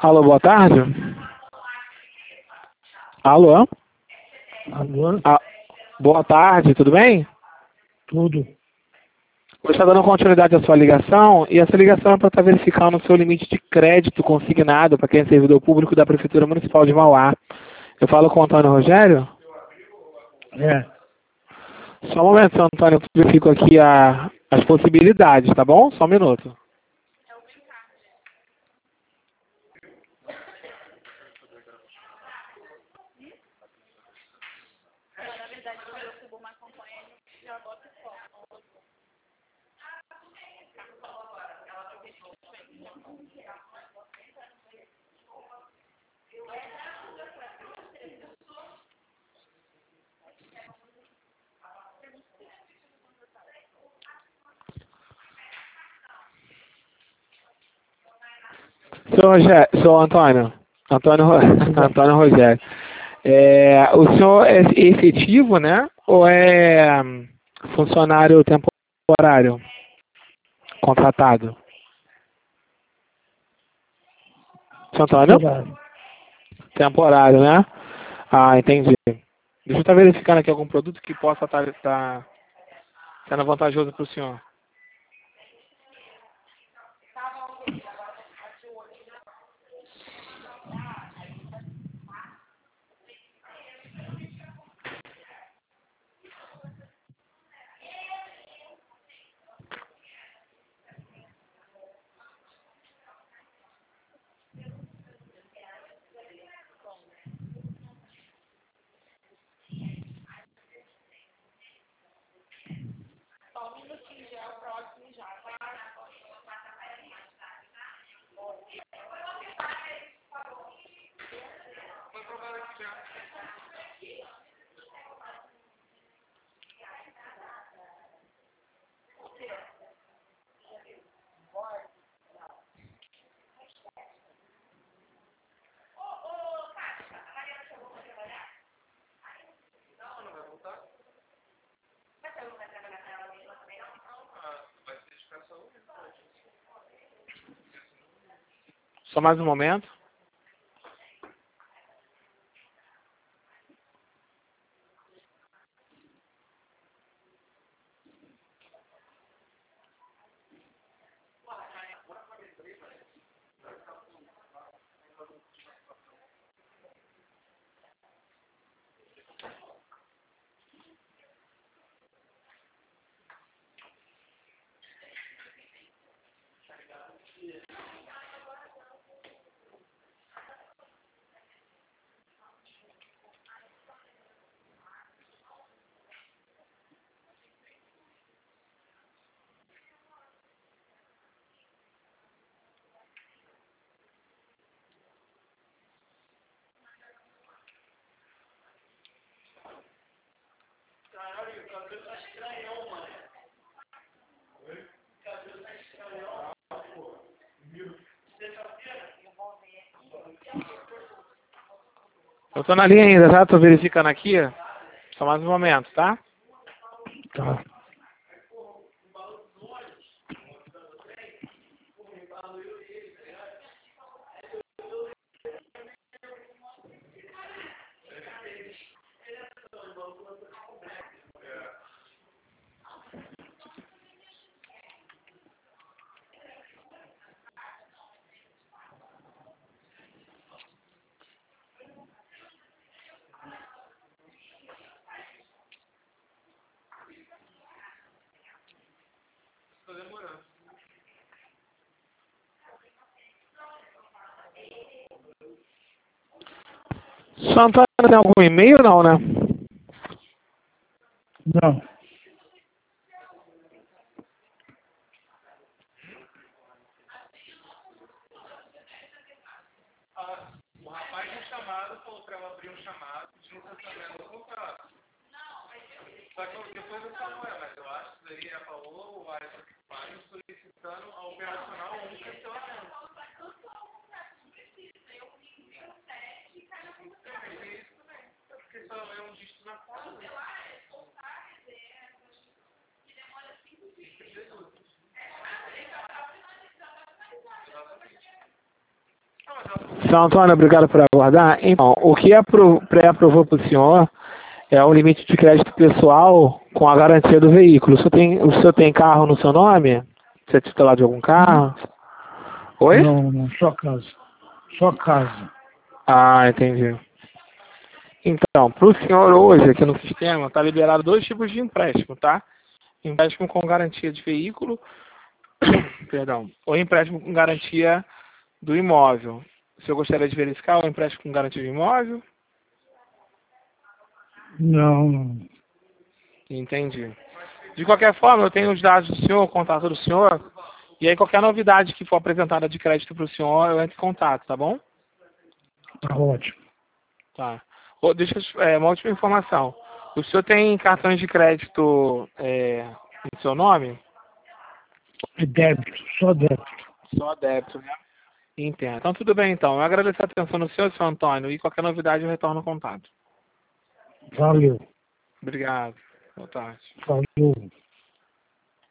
Alô, boa tarde. Alô? Alô? Boa tarde, tudo bem? Tudo. Você está dando continuidade à sua ligação e essa ligação é para estar verificando o seu limite de crédito consignado para quem é servidor público da Prefeitura Municipal de Mauá. Eu falo com o Antônio Rogério? É. Só um momento, seu Antônio, eu verifico aqui as possibilidades, tá bom? Só um minuto. Seu Antônio, Antônio Rogério, o senhor é efetivo, né? Ou é funcionário temporário, contratado? Seu Antônio? Temporário, né? Ah, entendi. Deixa eu estar verificando aqui algum produto que possa estar sendo vantajoso para o senhor. Só mais um momento. Eu tô na linha ainda, tá? Tô verificando aqui. Só mais um momento, tá? Tá. Só Antônio, tem algum e-mail ou não, né? Não. O rapaz no chamado falou para ela abrir um chamado de licenciamento do contrato. Só que depois eu falo, mas eu acho que daí ela falou, vai solicitando a operacional um cancelamento. Porque só é um dígito na foto. Exatamente. Ah, mas ela Seu Antônio, obrigado por aguardar. Então, o que a pré-aprovou para o senhor é o limite de crédito pessoal com a garantia do veículo. O senhor tem carro no seu nome? Você é titular de algum carro? Oi? Não, só casa. Só casa. Ah, entendi. Então, para o senhor hoje, aqui no sistema, está liberado 2 tipos de empréstimo, tá? Empréstimo com garantia de veículo, perdão, ou empréstimo com garantia do imóvel. O senhor gostaria de verificar o empréstimo com garantia do imóvel? Não. Entendi. De qualquer forma, eu tenho os dados do senhor, o contato do senhor, e aí qualquer novidade que for apresentada de crédito para o senhor, eu entro em contato, tá bom? Tá ótimo. Tá. Deixa uma última informação. O senhor tem cartões de crédito em seu nome? É débito, só débito. Só débito, né? Entendo. Então, tudo bem, então. Eu agradeço a atenção do senhor, seu Antônio, e qualquer novidade eu retorno o contato. Valeu. Obrigado. Boa tarde. Valeu.